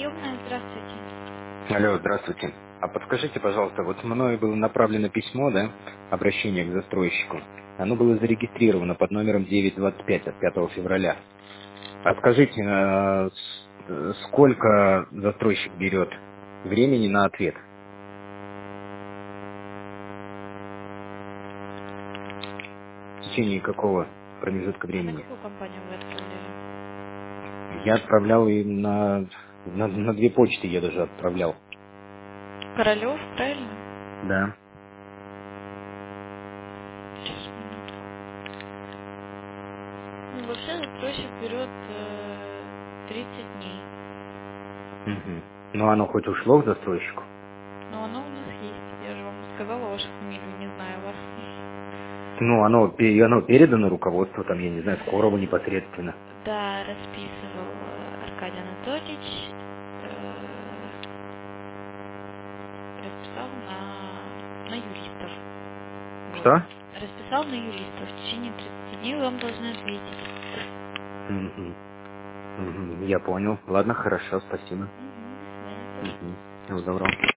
приемная, здравствуйте. Алло, здравствуйте. А подскажите, пожалуйста, вот мною было направлено письмо, да, обращение к застройщику. Оно было зарегистрировано под номером 925 от 5 февраля. А скажите, сколько застройщик берет времени на ответ? В течение какого промежутка А на времени? какую компанию вы отправляли? Я отправлял им на две почты, я даже отправлял. Королев, правильно? Да. Сейчас, минутку. Ну, вообще застройщик берет 30 дней. Мгм. Ну, оно хоть ушло к застройщику? Но оно у нас есть. Я же вам сказала вашу фамилию, не знаю вас. Ну, оно передано руководству, там, я не знаю, скорого непосредственно. Да, расписывал Аркадий Анатольевич. Расписал на юристов. Вот. Что? Расписал на юристов. В течение 30 дней вам должны ответить. Мгм. Мгм. Я понял. Ладно, хорошо, спасибо. Угу, до свидания. Мгм. Всего доброго.